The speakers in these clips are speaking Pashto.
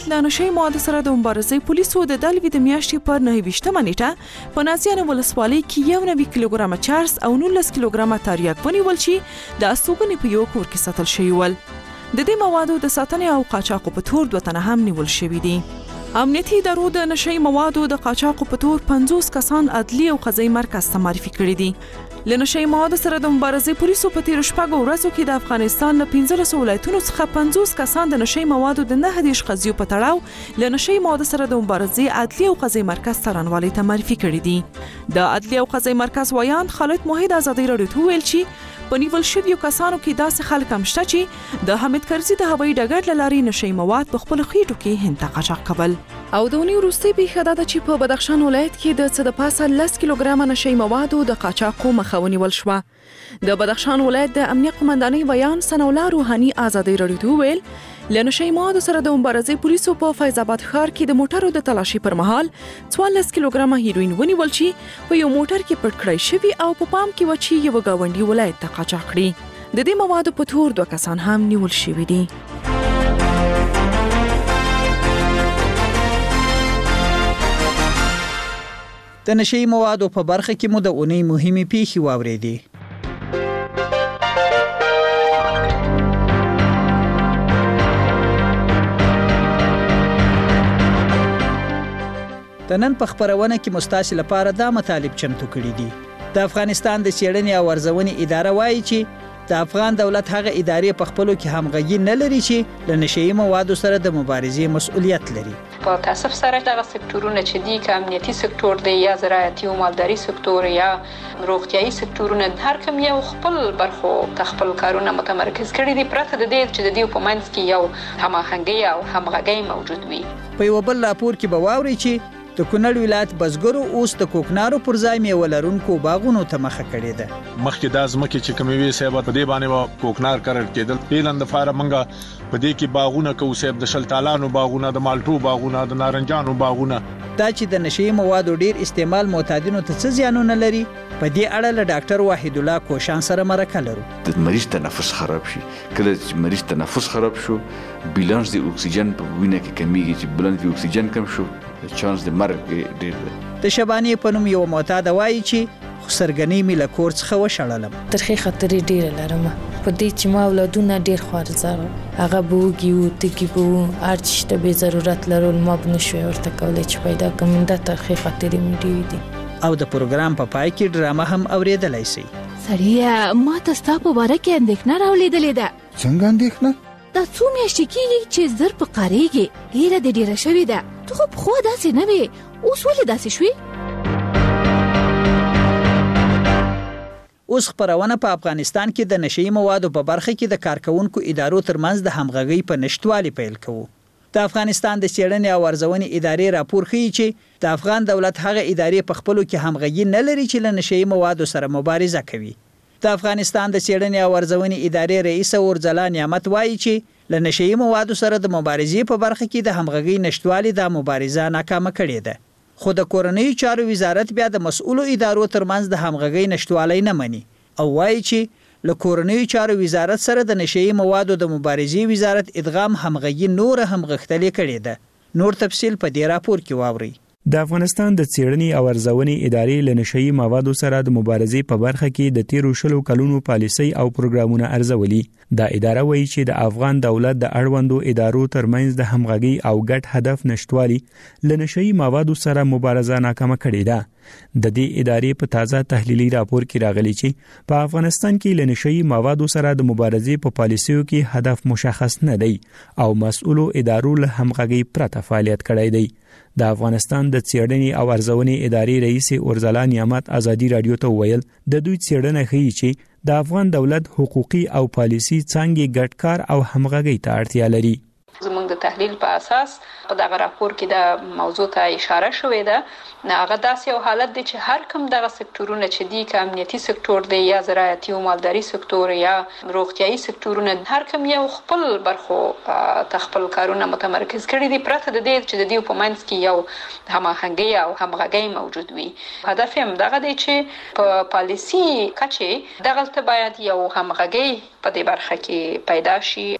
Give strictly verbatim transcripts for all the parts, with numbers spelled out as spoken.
ولایت له نشي موادو سره د مبارزې پولیسو د دلوي د میاشتې پر نهه ویشتمه نیټه په نازیانو ولسوالۍ کې یو نوي کیلوګرامه چرس او نولس کیلوګرامه تریاک ونیول چې د استوګنې په یو کور کې ساتل شوي ول. د دې موادو د ساتنې او قاچاقو په تور دوه تنه هم نیول شوي دي. امنیتي ادارو د نشي موادو د قاچاقو په تور پنځوس کسان عدلي او قضایي مرکز ته معرفي کړي دي. له نشي موادو سره د مبارزې پولیسو په تیرو شپږو ورځو کې د افغانستان له پنځلسو ولایتونو څخه پنځوس کسان د نشي موادو د نهه دېرش قضیو په تړاو له نشي موادو سره د مبارزې عدلي او قضایي مرکز ته رانوالي ته معرفي کړي دي. د عدلي او قضایي مرکز ویان خالد موحد ازادي راډیو ته ویل چې په نیول شویو کسانو کې داسې خلک هم شته چې د حامد کرزي د هوایي ډګر له لارې نشي مواد په خپلو خېټو کې هند ته قاچاق کول. او د اونۍ وروستۍ پیښه دا ده چې په بدخشان ولایت کې د څه د پاسه لس کیلوګرامه نشي موادو د قاچاقو مخه ونیول شوه. د بدخشان ولایت د امنیه قومندانۍ ویان ثناءالله روحاني ازادي راډیو ته وویل له نشي موادو سره د مبارزې پولیسو په فیض آباد ښار کې د موټرو د تلاشي پر مهال څوارلس کیلوګرامه هیروین ونیول چې په یو موټر کې پټ کړی شوي او په پام کې و چې یو ګاونډي ولایت ته قاچاق کړي. د دې موادو په تور دوه کسان هم نیول شوي دي. د نشي موادو په برخه کې مو د اونۍ مهمې پیښې واورېدې. د نن په خبرونه کې مستاسل لپاره دا مطالب چمتو کړي دي. د افغانستان د څېړنې او ارزونې اداره وایي چې د افغان دولت هغه ادارې په خپلو کې همغږي نه لري چې له نشي موادو سره د مبارزې مسؤلیت لري. په تاسف سره دغه سکتورونه چې دي که امنیتي سکتور دی یا زراعتي او مالداري سکتور یا روغتیايي سکتورونه هر کوم یو خپل برخو تخپل کارونه متمرکز کړي دي پرته د دې چې د دې په منځ کې یو هماهنګي او همغږي موجود وي. په یو بل راپور کې به واوري چې د کونړ ولایت بزګرو اوس د کوکنارو پر ځای میوه لرونکو باغونو ته مخه کړې ده. مخکې د ځمکې چې کومې وي صاحب په دې باندې کوکنار کرل کېدل اعلان د فاره منګه په دې کې باغونه کو صاحب د شلتالانو باغونه د مالټو باغونه د نارنجانو باغونه. دا چې د نشي موادو ډیر استعمال معتادینو ته څه زیانونه لري په دې اړه له ډاکټر وحید الله کوشان سره مرکه لرو. د مریض تنفس خراب شي کله چې مریض تنفس خراب شو بیلانس د اکسیجن په وینه کې کمیږي چې بلند د اکسیجن کم شو چانس د مرګ ډیر دی. د شبانی په نوم یو معتاد وایي چې سرګنی می له کور څخه وشړلم. ترخی خطر ډیر لرم په دې چې ما اولادونه ډیر خوارزار هغه بوګي او تګي بو ارچته به ضرورت لرول ما بنشوي ورته کولای چې پیدا کوم د ترخی خطر می ډیر دي. او د پروګرام په پای کې ډرامه هم اوریدلای شي. سړیا ما تاسو په واره کې اندېښنه راولېدلې ده. څنګه اندېښنه؟ دا څو میاشتې کېږي چې زر په قاریږي ډیره د ډیره شوې ده. ته خو په خو داسې نه وې اوس ولې داسې شوې؟ اوس خبرونه په افغانستان کې د نشي موادو په برخه کې د کارکونکو ادارو ترمنځ د همغږۍ په نشټوالي پیل کوو. د افغانستان د څېړنې او ارزونې ادارې راپور ښیي چې د افغان دولت هغه ادارې په خپلو کې همغږي نه لري چې له نشي موادو سره مبارزه کوي. د افغانستان د څېړنې او ارزونې ادارې رئیس اورځلا نعمت وایي چې له نشي موادو سره د مبارزې په برخه کې د همغږۍ نشټوالي د مبارزه ناکامه کړې ده. خو د کورنیو چارو وزارت بیا د مسؤلو ادارو ترمنځ د همغږۍ نشټوالی نه مني او وایي چې له کورنیو چارو وزارت سره د نشي موادو د مبارزې وزارت ادغام همغږي نور هم غښتلې کړې ده. نور تفصیل په دې راپور کې واورئ. د افغانستان د څېړنې او ارزونې ادارې له نشي موادو سره د مبارزې په برخه کې د تیرو شلو کلونو پالیسۍ او پروګرامونه ارزولي. دا اداره وایي چې د افغان دولت د اړوندو ادارو ترمنځ د همغږۍ او ګډ هدف نشټوالي له نشي موادو سره مبارزه ناکامه کړې ده. د دې ادارې په تازه تحلیلي راپور کې راغلي چې په افغانستان کې له نشي موادو سره د مبارزې په پالیسیو کې هدف مشخص نه دی او مسؤلو ادارو له همغږۍ پرته فعالیت کړی دی. د افغانستان د څېړنې او ارزونې ادارې رئیس اورځلا نعمت ازادي راډیو ته ویل د دوی څېړنه ښیي چې د افغان دولت حقوقي او پالیسي څانګې ګډ کار او همغږۍ ته اړتیا لري. زموږ د تحلیل په اساس په دغه راپور کې د موضوع ته اشاره شوې ده. هغه داسې یو حالت دی چې هر کوم دغه سکتورونه چې دي که امنیتي سکتور دی یا زراعتي او مالداري سکتور یا روغتیايي سکتورونه هر کوم یو خپل برخو ته خپل کارونه متمرکز کړي دي پرته د دې چې د دې په منځ کې یو هماهنګي او همغږي موجود وي. هدف هم دغه دی چې په پالیسي کچې دغلته باید یو همغږي په دې برخه کې پیدا شي.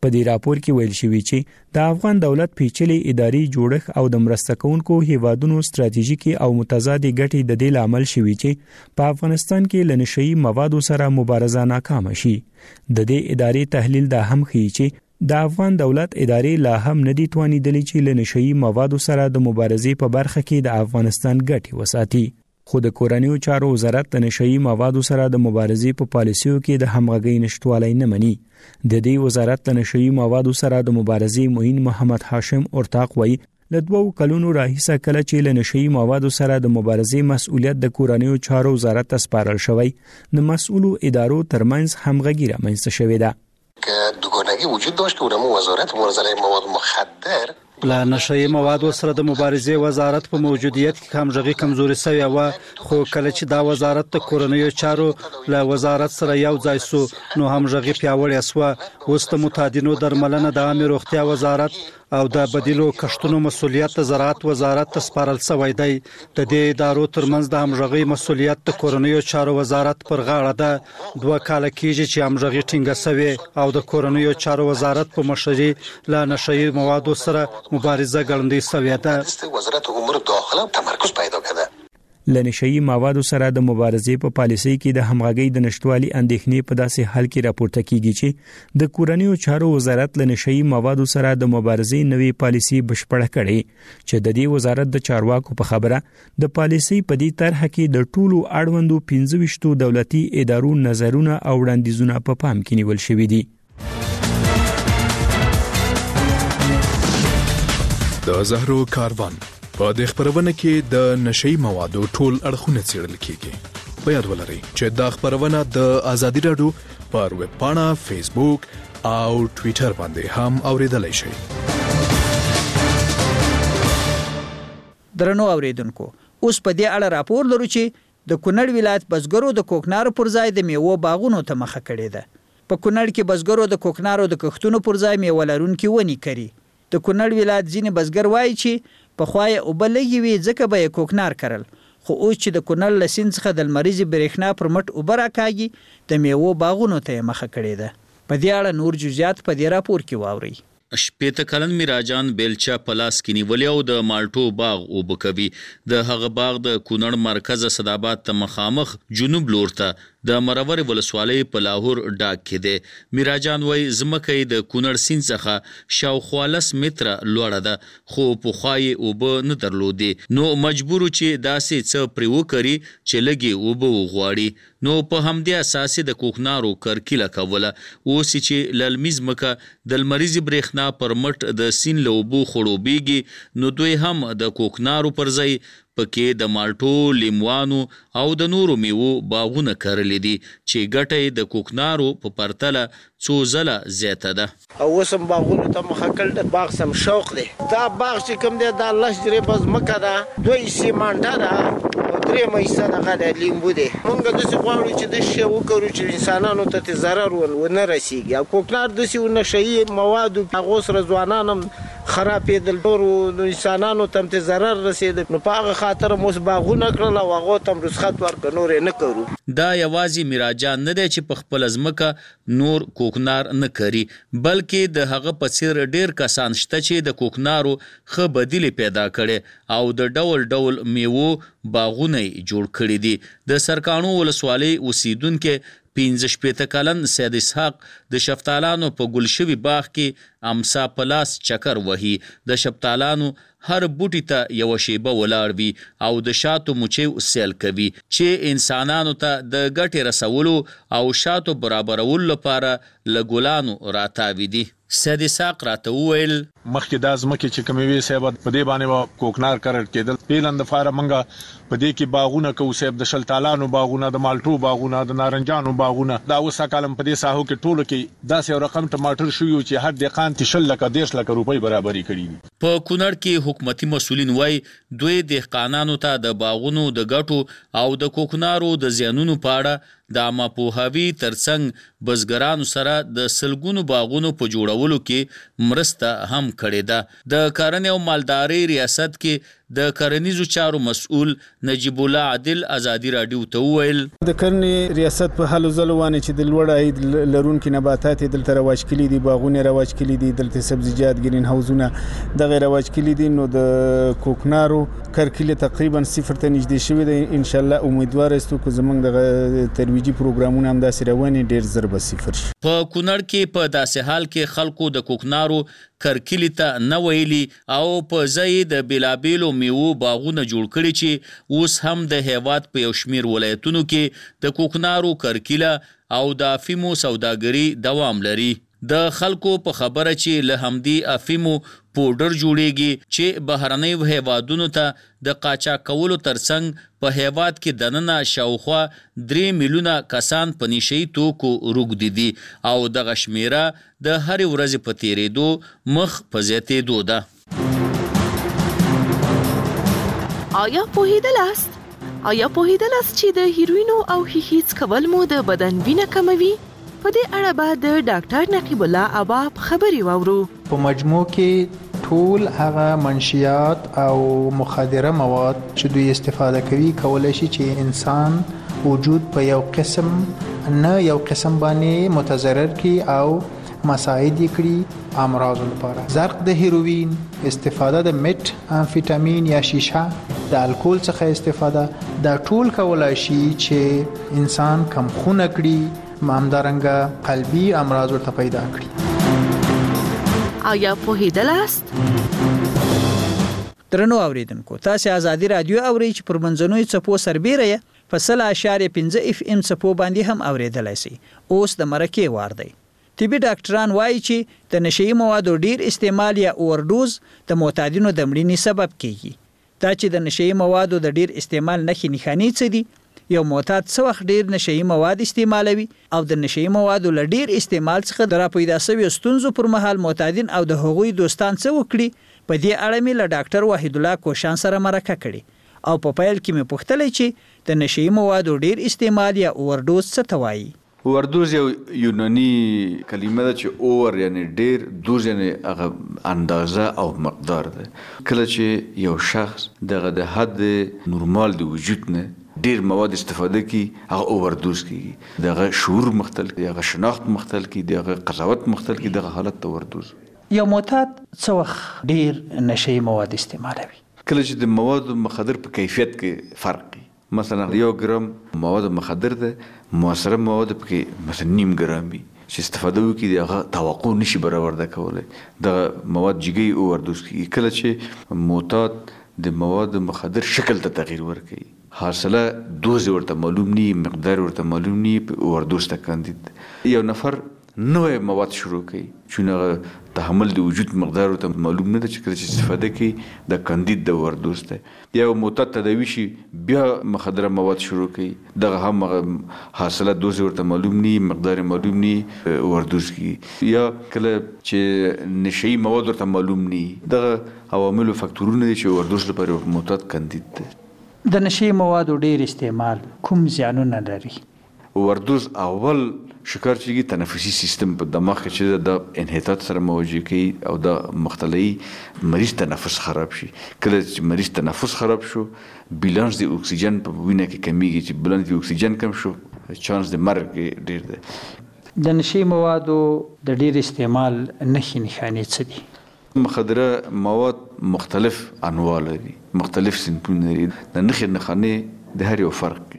په دې راپور کې ویل شوی چې د افغان دولت پیچلي اداري جوړښت او د مرسته کوونکو هیوادونو ستراتیژیکي او متضادې ګټې د دې لامل شوی چې په افغانستان کې لنشئی موادو سره مبارزه ناکام شي. د دې ادارې تحلیل دا هم ښیي چې د افغان دولت ادارې لا هم ندي توانیدلې چې لنشئی موادو سره د مبارزې په برخه کې د افغانستان ګټې وساتي. خو د کورنیو چارو وزارت د نشئی موادو سره د مبارزې په پالیسیو کې د همغږۍ نشټوالی نه مني. د دې وزارت د نشئی موادو سره د مبارزې معین محمد هاشم اورتاق وایي له دوو کلونو راهیسه کله چې له نشئی موادو سره د مبارزې مسؤلیت د کورنیو چارو وزارت ته سپارل شوی، د مسؤلو ادارو ترمنځ همغږي رامنځته شوې ده. که دوگانگی وجود داشت که اونمو وزارت مبارزه مواد مخدر له نشئی موادو سره د مبارزې وزارت په موجودیت کې همغږي کمزوري شوی و، خو کله چې دا وزارت د کورنیو چارو له وزارت سره یو ځای سو نو همغږي پیاوړې شوه. اوس د متعدینو درملنه د عامه روغتیا وزارت او د بدیلو کښتونو مسؤلیت د زراعت وزارت ته سپارل شوی دی. د دې ادارو ترمنځ د همغږي مسؤلیت د کورنیو چارو وزارت پر غاړه ده. دوه کال کېږي چې همغږي ټینګه شوې او د کورنیو چارو وزارت په مشرۍ له نشئی موادو سره مبارزه ګړندۍ شوې ده. وزارت امور داخله تمرکز پیدا کړه. لنشئی موادو سره د مبارزې په پالیسۍ کې د همغږۍ د نشټوالي اندېښنې په داسې حال کې راپورته کیږي چې د کورنیو چارو وزارت لنشئی موادو سره د مبارزې نوې پالیسي بشپړه کړي چې د دې وزارت د چارواکو په خبره د پالیسۍ په دې طرح کې د ټولو اړوندو پنځه ویشت دولتي ادارو نظرونه او وړاندیزونه په پام کې نیول شوي دي. د زهرو کاروان په دې خبرونه کې د نشئی موادو ټول اړخونه څېړل کیږي. په یاد ولرئ چې دا خبرونه د ازادي رادیو پر ویب پاڼه، فیسبوک او ټوئیټر باندې هم اوریدلای شئ. درنو اوریدونکو، اوس په دې اړه راپور لرو چې د کونړ ولایت بزګرو د کوکنارو پر ځای د میوو باغونو ته مخه کړې ده. په کونړ کې بزګرو د کوکنارو د کښتونو پر ځای میوه لرونکي ونې کري. د کونړ ولایت ځینې بزګر وایي چې په خوای او بلګي وی ځکه به کوکنار کرل، خو اوس چې د کونړ لسین څخه د لمریزي برېښنا پر مټ اوبه راکاږي د میوو باغونو ته مخه کړې ده. په دې اړه نور جزئیات په دې راپور کې واورئ. شپېته کلن میراجان بیلچا پلاس کې نیولې او د مالټو باغ اوبه کوي. د هغه باغ د کونړ مرکز صداباد ته مخامخ جنوب لور ته د مرور ولسوالۍ په لاهور ډاک کې دی. میراجان وایي ځمکه د کونړ سیند څخه شاوخوا لس متره لوړه ده، خو پخوا یې اوبه نه درلودې، نو مجبور چې داسې څه پرې وکړي چې لږې اوبه وغواړي. نو په همدې اساس د کوکنارو کرکیله کوله. اوس چې للمي ځمکه د لمریزې برېښنا پر مټ د سیند له اوبو خړوبېږي، نو دوی هم د کوکنارو پر ځای پکې د مالټو، لیموانو او د نورو میوو باغونه کرلې دي چې ګټه د کوکنارو په پرتله څو ځله زیاته ده. او اوس هم باغونو ته مخه کړل. د باغ سم شوق دی. دا باغ چې کوم دی دا لس جریبه ځمکه ده، دوه حصې مالټه ده او درېیمه حصه دغه د لیمبو دی. موږ داسې غواړو چې داسې شی وکړو چې انسانانو ته ضرر ونه رسېږي. او کوکنار داسې نشهیي موادو هغو سره ځوانان هم خرابېدل، نورو انسانانو ته هم ضرر رسېده. نو په هغه خاطر موږ باغونه کړل او هغو ته هم رخصت ورکړو، نور یې نه کوو. دا یوازې میراجان نه دی چې په خپله ځمکه نور کوکنار نه کري، بلکې د هغه په څیر ډیر کسان شته چې د کوکنارو ښه بدیلې پیدا کړي او د ډول ډول میوو باغونه جوړ کړي دي. د سرکاڼو ولسوالۍ اوسیدونکي پنځه شپېته کلن سید اسحاق د شفتالانو په ګل شوي باغ کې امسا پلاس چکر وهي. د شفتالانو هر بوټي ته یوه شیبه ولاړ وي او د شاتو مچیو سیل کوي چې انسانانو ته د ګټې رسولو او شاتو برابرولو لپاره له ګلانو راتاوي دي. سید اسحاق راته وویل مخکې دا ځمکې چې کومې وې صاحب په دې باندې به کوکنار کرل کېدل. پیلن دپاره موږ په دې کې باغونه کوو صاحب، د شلتالانو باغونه، د مالټو باغونه، د نارنجانو باغونه. دا اوس کالم په دې ساحو کې ټولو کې داسې یو رقم ټماټر شوي چې هر دهقان ته شل لکه دېرش لکه روپۍ برابرې کړي دي. په کونړ کې حکومتي مسؤلین وایي دوی دهقانانو ته د باغونو د ګټو او د کوکنارو د زیانونو په اړه د عامه پوهاوي ترڅنګ بزګرانو سره د سلګونو باغونو په جوړولو کې مرسته هم کړې ده. د کرنې او مالدارۍ ریاست کې د کرنیزو چارو مسؤل نجیب الله عادل ازادي رادیو ته وویل د کرنې ریاست په حالو ځلو باندې چې د لوړ عاید لرونکي نباتات دلته رواج کړي دي، باغونه رواج کړي دي، دلته سبزیجات ګرین هاوزونه دغه رواج کړي دي. نو د کوکنارو کرکیله تقریبا صفر ته نږدې شوې ده. ان شاء الله امیدوار یاستو چې زمونږ دغه ترویجي پروګرامونه هم داسې رواني ډیر زر به صفر شي. په کونړ کې په داسې حال کې خلکو د کوکنارو کرکیلې ته نه ویلي او په ځای د بیلابیلو میوو باغونه جوړ کړي چې اوس هم د هیواد په یو شمیر ولایتونو کې د کوکنارو کرکیله او د افیمو سوداګري دوام لري. د خلکو په خبره چې له همدی افیمو پودر جوړیږي چې بهرنۍ هیوادونو ته د قاچاق کولو ترڅنګ په هیواد کې دننه شاوخوا درې میلیونه کسان په نشئی توکو روږدي دي او دغه شمیره د هرې ورځې په تیریدو مخ په زیاتېدو ده. آیا پوهیدلاست؟ آیا پوهیدلاست چې د هیروینو او هیهیڅ کول مو د بدن وینه کموي؟ په دې اړه به د ډاکټر نقیب الله اباب خبرې واورو. په مجموع کې ټول هغه منشیات او مخدره مواد چې دوی استفاده کوي کولای شي چې انسان وجود په یو قسم نه یو قسم باندې متضرر کی او مساعد کړي امراض لپاره. زرق د هیروین، استفاده د مت امفیتامین یا شیشه، د الکول څخه استفاده دا ټول کولای شي چې انسان کم خونه کړي، همدارنګه قلبي امراض ورته پیدا کړي. آیا پوهیدلاست؟ درنو اوریدونکو، تاسو ازادي رادیو اورئ چې پر منځنوي څپو سربیره په سل اشاریه پنځه اف ام څپو باندې هم اوریدلای شئ. اوس د مرکه وار دی. طبي ډاکټران وایي چې د نشئی موادو ډیر استعمال یا اوورډوز د معتادینو د مړینې سبب کیږي. دا چې د نشئی موادو د ډیر استعمال نښې نښانې څه دي؟ یو معتاد څه وخت ډیر نشئی مواد استعمالوي او د نشئی موادو له ډیر استعمال څخه د راپیدا شویو ستونزو پر مهال معتادین او د هغوی دوستان څه وکړي؟ په دې اړه مې له ډاکټر وحید الله کوشان سره مرکه کړې او په پیل کې مې پوښتلې چې د نشئی موادو ډیر استعمال یا اوورډوز څه ته وایي. اوورډوز یو یوناني کلمه ده چې اوور یعنی ډیر، دوز یعنی هغه اندازه او مقدار ده. کله چې یو شخص دغه د حد نورمال د وجود نه ډیر مواد استفاده کی هغه اوورډوز کیږي. دغه شعور مختل کی، دغه شناخت مختل کی، دغه قضاوت مختل کی، دغه حالت اوورډوز. یو معتاد څه وخت ډیر نشئی مواد استعمالوي؟ کله چې د مواد مخدر په کیفیت کې فرق وي. مثلا یو ګرام مواد مخدر ده، موثره مواد پکې مثلا نیم ګرام وي چې استفاده وکړي دغه توقع نشي برابر کولای. د مواد جګي اوورډوز کیږي. کله چې معتاد د مواد مخدر شکل ته تغییر ورکړي، حاصله دوز ورته معلوم ني، مقدار ورته معلوم ني، اوورډوز ته کاندید. یو نفر نوې مواد شروع کوي چې تحمل د وجود مقدار ورته معلوم نه ده چې کله چې استفاده کوي د کاندید د اوورډوز ته. یو معتاد تداوی شي بیا مخدره مواد شروع کوي، دغه هم حاصله دوز ورته معلوم ني، مقدار معلوم ني، اوورډوز کیږي. یا کله چې نشئی مواد ورته معلوم ني، دغه عوامل او فاکتورونه دي چې اوورډوز لپاره معتاد کاندید ده. د نشئی موادو ډیر استعمال کوم زیانونه لري؟ اوورډوز اول شکار چیږي تنفسي سیستم په دماغ کې چې د انحطاط سره مواجه کوي او د مختلي مریض تنفس خراب شي. کله چې مریض تنفس خراب شو، بیلانس د اکسیجن په وینه کې کمیږي. چې بیلانس د اکسیجن کم شو، چانس د مرګ ډیر دی. د نشئی موادو د ډیر استعمال نښې نښانې څه دي؟ مخدره مواد مختلف انواع لري، مختلف صنفونه لري. د نښې نښانې د هر یو فرق کوي.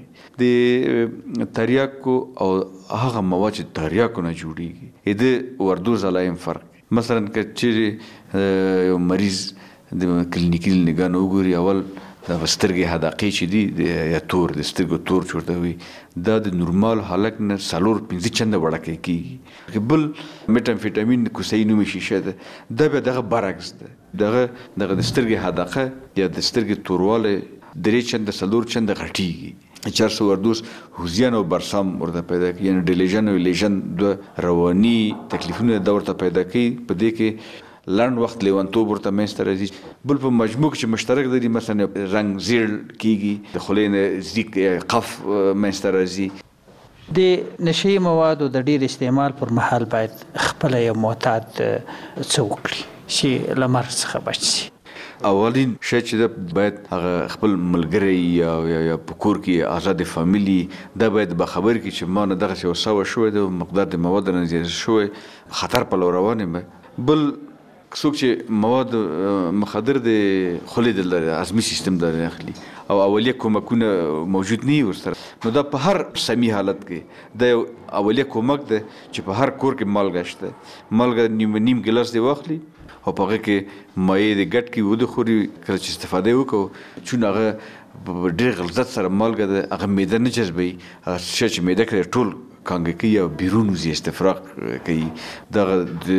د تریاکو او هغه مواد چې تریاکو نه جوړیږي د اوورډوز علایم فرق. مثلا که یو مریض د کلینیکي نگاه وګوري، اول د سترګې حدقې چې دي یا تور د سترګو تور چورته وي، دا د نورمال حالت نه څلور پنځه چنده وړاکې کیږي. بل میټامفیټامین کوسین نومي شیشه ده، دا به دغه برعکس ده. دغه دغه د سترګې حدقه یا د سترګې تورواله درې چنده څلور چنده غټیږي. چرس اوورډوز هوزیان او برسام ورته پیدا کوي، یعنی ډیلیژن او لیژن د رواني تکلیفونه د ورته پیدا کوي. په دې کې لنډ وخت لیونتوب ورته منځته راځي. بل په مجموع کې مشترک دي، مثلا رنګ زیړ کیږي، د خولې نه زیک قف منځته راځي. د نشي موادو د ډیر استعمال پر مهال باید خپل یو معتاد څه وکړي چې له مرګ څخه بچ شي؟ اولین شی چې باید هغه خپل ملګری یا یا په کور کې آزاد فامیلی دا باید به خبر کی چې ما نه دغه څه وسو شوې د مقدار د مواد نه زیات شوې خطر په لور روانه مې بل څوک چې مواد مخدر د خلید د عصبي سیستم د اخلي او اولیه کومکونه موجود نه ورسره نو دا په هر سمي حالت کې د اولیه کومک ده چې په هر کور کې مالګه شته مالګه نیم نیم ګلاس دی واخلي او په هغه کې مایع د ګټ کې ود خوري کله چې استفاده وکړو چې هغه ډېر غلظت سره مالګه ده هغه معده نه جذبوي هغه شی چې معده کې ټول کانګه کې یا بیرون وزي استفراغ کوي دا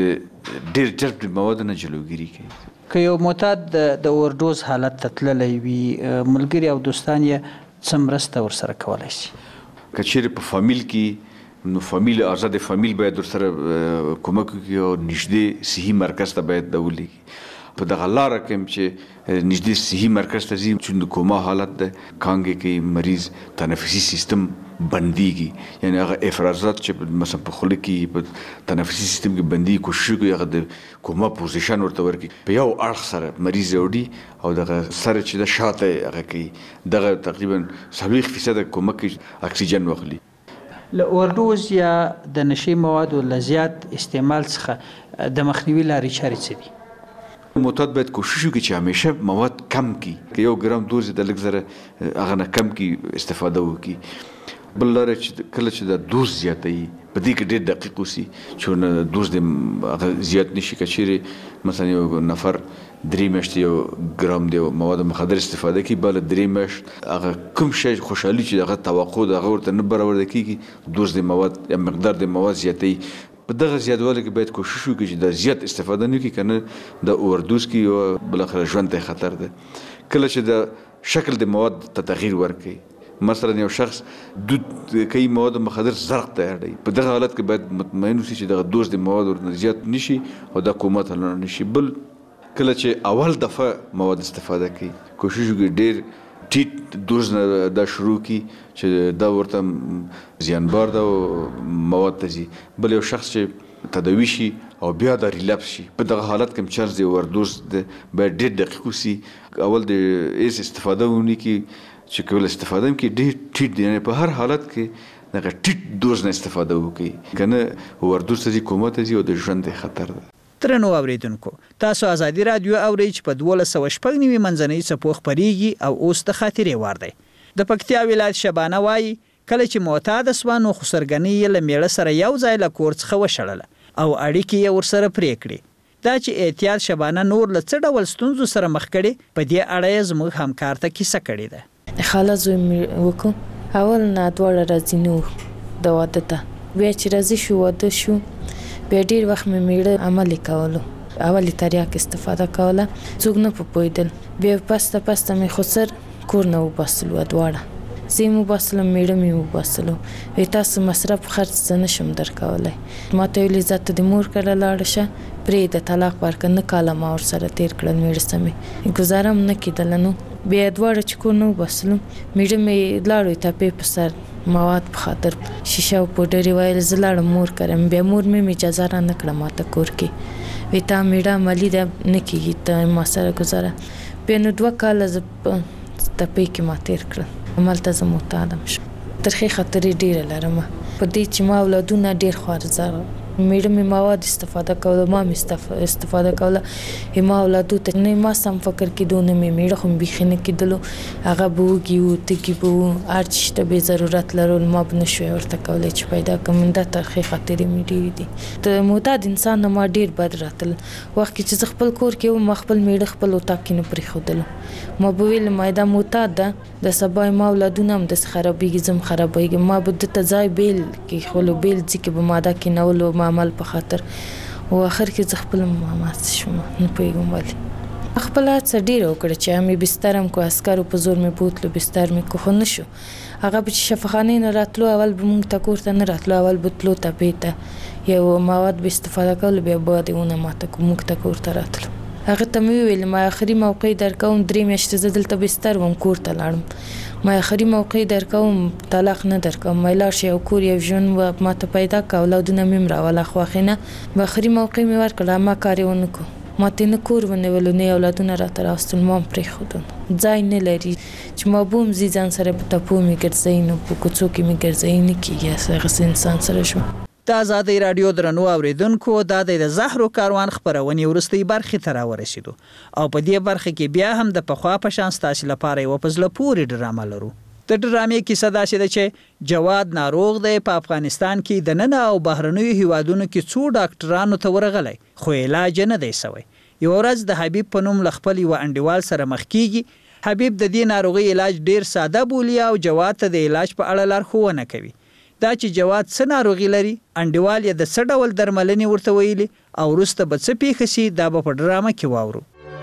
ډېر جذب مواد نه جلوګیری کوي. که یو معتاد د اوورډوز حالت ته تللی وي ملګري او دوستان یې څه مرسته ورسره کولی شي؟ که چیرې په فامیل کې نو فامیل آزاد فامیل باید ورسره کومک وکړي او نږدې صحي مرکز ته باید ولېږي. په دغه لاره کې چې نږدې صحي مرکز ته ځي چې د کوما حالت ده کانګې کې مریض تنفسي سیستم بنديږي یعنی هغه افرازات چې مثلا په خوله کې په تنفسي سیستم کې بندي کوشش کوي هغه د کوما پوزیشن ورته ورکړي په یو اړخ سره مریض وړي او دغه سره چې د شاته هغه کوي دغه تقریبا سلويخ فیصد کوما کې اکسیجن واخلي. له اوورډوز یا د نشي موادو لزیات استعمال څخه د مخنیوي لارې چارې څه دي؟ معتاد باید کوشش وکړي چې همیشه مواد کم کړي که یو ګرام دوز د لږ زره هغه نه کم کړي استفاده وکړي. بل لاره چې کله چې د دوز زیاتوي په دې کې ډېر دقیق اوسي چې نه دوز د زیات نشي که چیرې مثلا یو نفر درې میاشتې یو ګرام د مواد مخدر استفاده کوي بل درې میاشت هغه کوم شی خوشحالي چې دغه توقع دغه ورته نه برابر کېږي دوز د مواد یا مقدار د مواد زیاتوي. په دغه زیاتوالی کې باید کوشش وکړي چې د زیات استفاده نه کړي کنه د اوورډوز کې یو بالاخره ژوند ته خطر ده. کله چې د شکل د مواد ته تغییر ورکړي مثلا یو شخص دود کوي مواد مخدر زرق ته اړي په دغه حالت کې باید مطمئن اوسي چې دغه دوز د مواد ورته زیات نشي او د کومه ته نه نشي. بل کله چې اول دفعه مواد استفاده کوي کوشش وکړي ډېر ټیټ دوز نه دا شروع کی چې دا ورته زیانبار ده مواد ته ځي. بل یو شخص چې تداوی شي او بیا دا ریلپس شي په دغه حالت کې چانس دی اوورډوز باید ډېر دقیق اوسي اول د ایس استفاده ونی کی چې کول استفاده کې ډېر ټیټ دی یعنی په هر حالت کې دغه ټیټ دوز نه استفاده وکړي کنه اوورډوز ته کومه ته ځي او د ژوند خطر ده. ترنو اوریدونکو تاسو ازادي رادیو اورئ چې په دولس سوه شپږ نوي منځنۍ څپو خپرېږي او اوس د خاطرې وار دی. د پکتیا ولایت شبانه وایي کله چې معتاد سوه نو خسرګنۍ یې له میړه سره یو ځای له کور څخه وشړله او اړیکې یې ورسره پرې کړې. دا چې احتیاط شبانه نور له څه ډول ستونزو سره مخ کړي په دې اړه یې زموږ همکار ته کیسه کړې ده. خاله زوی مې وکړو اول نه دواړه راځي نو د واده ته بیا چې راځي شو واده شو بیا ډېر وخت مې میړه عمل کولو اول تریاک استفاده کوله څوک نه پوهېدل بیا پسته پسته مې خسر کور نه وباسلو دواړه زه مو باسلم میړه مې وباسلو وی تاسو مصرف خرڅ زه نشم درکولی ما ته ویلې ځه ته د مور کره لاړه شه پرې د طلاق ورکړه نه کاله ما ورسره تېر کړل میړه سمې ګزاره هم نه کېدله نو بیا دواړه چې کور نه وباسلو میړه مې لاړو تپې په سر مواد په خاطر شیشه او پوډر ویل زه لاړم مور کرم بیا مور مې اجازه را نه کړه ما ته کور کې وی تا میړه عملي ده نه کېږي ته ما سره ګزاره بیا نو دوه کاله زه په تپې کې ما تېر کړل همالته زه معتادم شم ترخې خطرې ډېره لرم په دې چې ما اولادونه ډېر خوارزاره میړه مې مواد استفاده کوله ما مې استفاده کوله ما اولادو ته نه ما سم فکر کېدو نه مې میړه خو بیخي نه کېدلو هغه به وږي وو تږي به وو هر څه شته بې ضرورت لرل ما به نه شوی ورته کولی چې پیدا کړم دا ترخې خاطرې مې ډېرې دي د معتاد انسان نه ما ډېر بد راتل وخت کې چې زه خپل کور کې وم ما خپل میړه خپل اتاق کې نه پرېښودلو ما به ویل ما دا معتاد ده د سبا ما اولادونه هم داسې خرابېږي زه هم خرابېږم ما به ده ته ځای بیل کېښولو بیل ځای کې به ما دا کېنولو ما عمل په خاطر او اخر کې زه خپل مامات شوم نه پوهېږم ولې خپل هڅه ډېره وکړه چې مې بستر هم کو عسکرو په زور مې بوتلو بستر مې کو خو نه شو هغه به چې شفاخانې نه راتلو اول به مونږ ته کور ته نه راتلو اول به تلو تپې ته یو مواد به استفاده کولو بیا به دې ونه ماته کو مونږ ته کور ته راتلو هغه ته مې ویل ما اخري موقع درکوم درې میاشتې زه دلته بستر وم کور ته لاړم ما اخري موقع درکوم طلاق نه درکوم ما لاړ شي او کور یو ژوند و ما ته پیدا کا اولادونه مې مراوله خو خینه ما اخري موقع مې ورکړه ما کار یې ونکو ما ته نه کور ونیول نه اولادونه راته راستل ما پرې خودم ځای نه لري چې ما بوم زی ځان سره په تپو مې ګرځي نو په کوڅو کې مې ګرځي نه کیږي هغه انسان سره شو د آزادۍ رادیو درنو اوریدونکو دا د زهرو کاروان خبرونه ورستۍ برخه تر ورسېدو او په دې برخه کې بیا هم د پخوا په شان ستاسو لپاره یو پزله پوری ډرامه لرو د ډرامې کیسه دا ده چې جواد ناروغ دی په افغانستان کې د نن او بهرنیو هیوادونو کې څو ډاکټرانو ته ورغلی خو علاج نه دی سوی یو ورځ د حبیب په نوم لخپل یو انډیوال سره مخ کیږي حبیب د دې ناروغي علاج ډیر ساده بولی او جواد ته د علاج په اړه لارښوونه کوي دا چې جواد څه ناروغي لري انډیوال یې د څه ډول درملنې ورته ویلي او وروسته به څه پیښ شي دا به په ډرامه کې واورو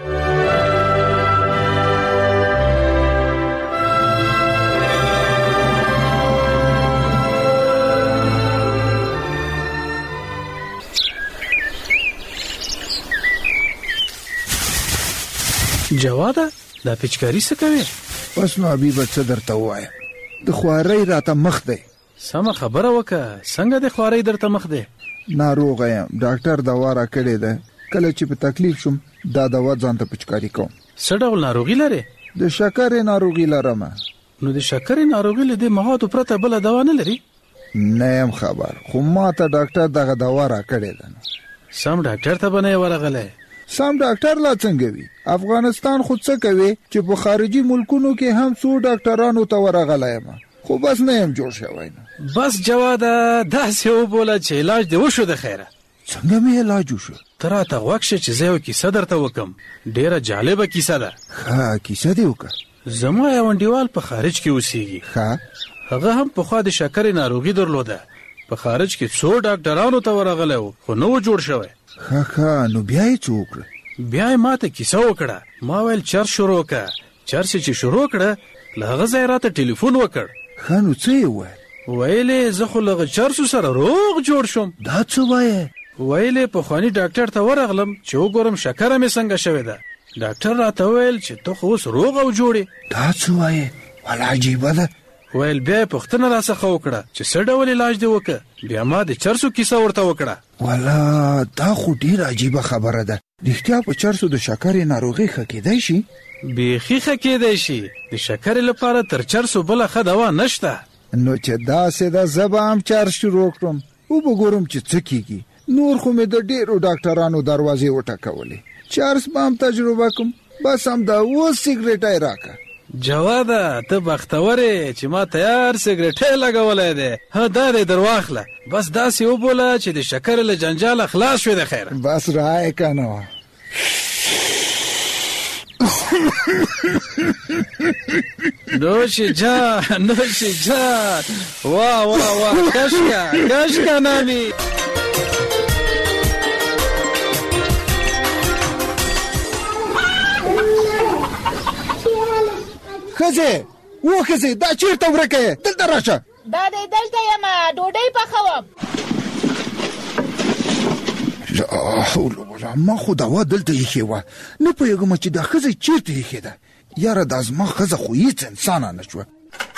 جواده دا پچکاری څه کوي بس نو حبیب څه درته وایم د خوارۍ راته مخ دی سم خبره وکړه څنګه د خوارۍ درته مخ دی ناروغ یم ډاکټر دوا را کړې ده کله چې په تکلیف شم دا دوا ځان ته پچکاری کوم څه ډول ناروغي لري د شکرې ناروغي لرم نو د شکرې ناروغي له دې موادو پرته بل دوا نه لري نه يم خبر خو ما ته ډاکټر دغه دوا را کړې ده سم ډاکټر ته بنه ورغله سم ډاکټر لا څنګه وي افغانستان خود څه کوي چې په خارجي ملکونو کې هم څو ډاکټرانو ته ورغله یم خو بس نه يم جوړ شوی بس جواده داسې وبوله چې علاج دی وشو د خیره څنګه مې علاج وشو ترا ته وښه چې زه یو کیسه درته وکم ډیره جالبه کیسه ده ها کیسه دی وکړه زما یو انډیوال په خارج کې اوسېږي ها هغه هم په خوا د شکرې ناروغي درلوده په خارج کې څو ډاکټرانو ته ورغله خو نو جوړ شوی ها ها نو بیا یې څوک بیا یې ماته کیسه وکړه ما ویل چر شروع کړه چر چې شروع کړه لغه ځای راته ټلیفون وکړ خانو څه وای ویلې زه خو لغه چرسو سره روغ جوړ شوم دا څه وای ویلې په خواني ډاکټر ته ورغلم چې وګورم شکر مې څنګه شوی ده ډاکټر راته ویل چې ته خو اوس روغ او جوړې دا څه وای ولا عجیب ده ویل بیا پښتنه راڅخه وکړه چې څه ډول علاج دی وکړه بیا ما د چرسو کیسه ورته وکړه ولا دا خو ډیر عجیبه خبره ده رښتیا په چرسو د شکرې ناروغي ښه کېدای شي بیخي ښه کېدای شي د شکرې لپاره تر چرسو بله ښه دوا نشته نو چې داسې ده زه به هم چرس شروع کړم وبګورم چې څه کېږي نور خو مې د ډېرو ډاکټرانو دروازې وټکولې چرس به هم تجربه کوم بس هم دا اوس سګرټی راکړه جواده ته بختوره چې ما تیار سګرټی لګولی دی ها دا دی در واخله بس داسې وبوله چې د شکر له جنجاله خلاص شوې د خیره بس رای کنه نوش جان نوش جان واه واه واه کشکا کشکا نامی خزه و خزه دا چیرته ورکه دلته راشه دا دې دلته یم ډوډۍ پخوم ما خو دوا دلته یې و نه پوهېږم چې دا خزه چیرته یې ده یاره دا زما خزه خو هیڅ انسانه نه شوه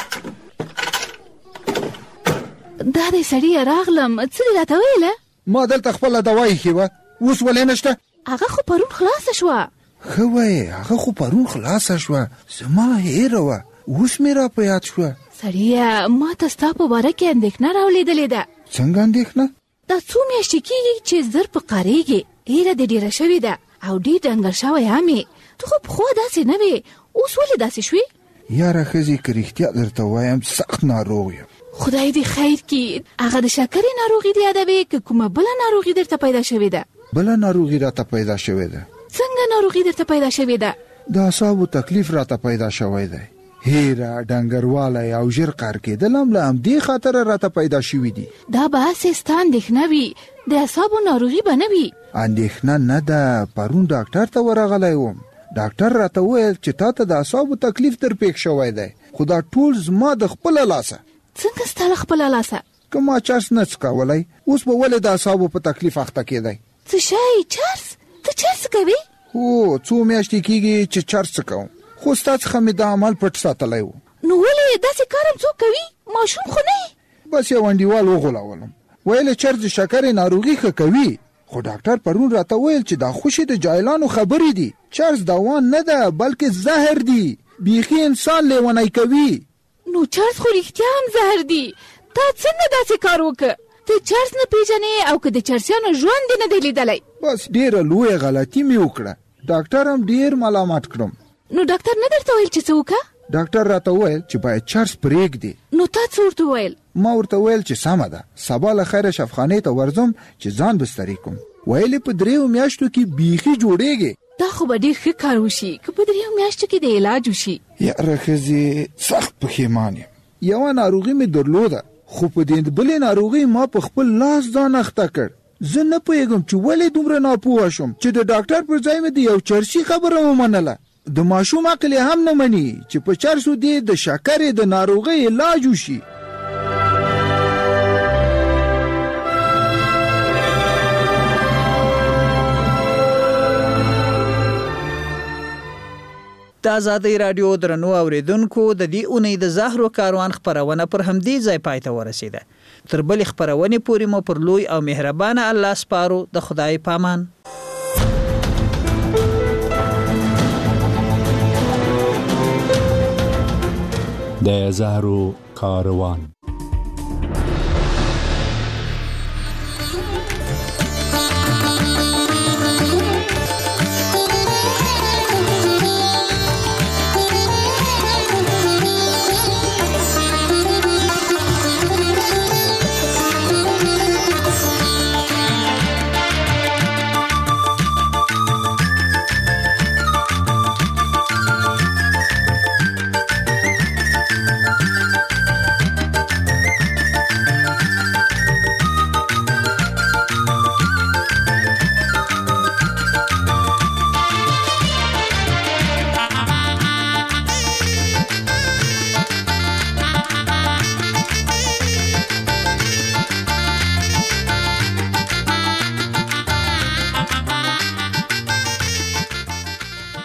دا دې سړی راغلم څه دې راته ویله ما دلته خپله دوا یې و اوس ولې نشته هغه خو پرون خلاصه شوه ښه وایې هغه خو پرون خلاصه شوه زما هیره وه اوس مې را په یاد شوه سړیه ما ته ستا په باره کې اندېښنه راولیدلې ده څنګه اندېښنه دا څو میاشتې کېږي چې زر په قاریږي هیره دې ډېره شوې ده او ډېر ډنګر شوی هم یې ته خو پخوا داسې نه وې اوس ولې داسې شوې یاره ښځې که رښتیا درته وایم سخت ناروغ یم خدای دې خیر کړي هغه د شکرې ناروغي دې یادوې که کومه بله ناروغي درته پیدا شوې ده بله ناروغي راته پیدا شوې ده څنګه ناروغي درته پیدا شوې ده د اعصابو تکلیف راته پیدا شوی دی هیره ډنګروالی او ژر قهر کېدل هم له همدې خاطره راته پیدا شوي دي دا به هسې ستا اندېښنه وي د اعصابو ناروغي به نه وي اندېښنه نه ده پرون ډاکټر ته ورغلی وم ډاکټر راته وویل چې تا ته د اعصابو تکلیف در پېښ شوی دی خو دا ټول زما د خپله لاسه څنګه ستا له خپله لاسه که ما چرس نه څکولی اوس به ولې د اعصابو په تکلیف اخته کېدی څه شی چرس ته چرس کوې هو څو میاشتې کېږي چې چرس کوم خو ستا څخه مې دا عمل پټ ساتلی و. نو ولې داسې کار هم څوک کوي؟ ماشوم خو نه. بس یو انډیوال وغولولم ویل چرس د شکرې ناروغي ښه کوي، خو ډاکټر پرون راته ویل چې دا خوشې د جاهلانو خبرې دي. چرس دوان نه ده بلکې زهر دی، بیخي انسان لیونی کوي. نو چرس خو رښتیا هم زهر دی. تا څنګه داسې کار وکړه؟ ته چرس نه پیژنې او که د چرسیانو ژوند دې نه دی لیدلی؟ بس ډېره لویه غلطي مې وکړه. ډاکټر هم ډېر ملامت کړم. نو ډاکټر نه درته ویل چې څه وکړه؟ ډاکټر راته وویل چې باید چرس پرېږدي. نو تا څه ورته وویل؟ ما ورته ویل چې سمه ده، سبا له خیره شفخانې ته ورځم چې ځان بستري کوم. ویلې په دریو میاشتو کې بیخي جوړېږي. دا خو به ډېر ښه کار وشي که په دریو میاشتو کې د علاج وشي. یاره ښځې سخت پښیمان یم. یوه ناروغي مې درلوده خو په دې بلې ناروغي ما په خپل لاس ځان اخته کړ. زه نه پوهېږم چې ولې دومره ناپوهه شوم چې د ډاکټر پر ځای مې د یو چرسي خبره ومنله. د ماشوم عقل هم نه مني چې په چرسو دې د شکرې د ناروغۍ علاج وشي. د آزادۍ راډیو درنو اوریدونکو د دې اونۍ د زهرو کاروان خپرونه پر همدې ځای پای ته ورسیده. تر بلې خپرونې پورې مو پر لوی او مهربانه الله سپارو. د خدای پامان. د زهرو کاروان.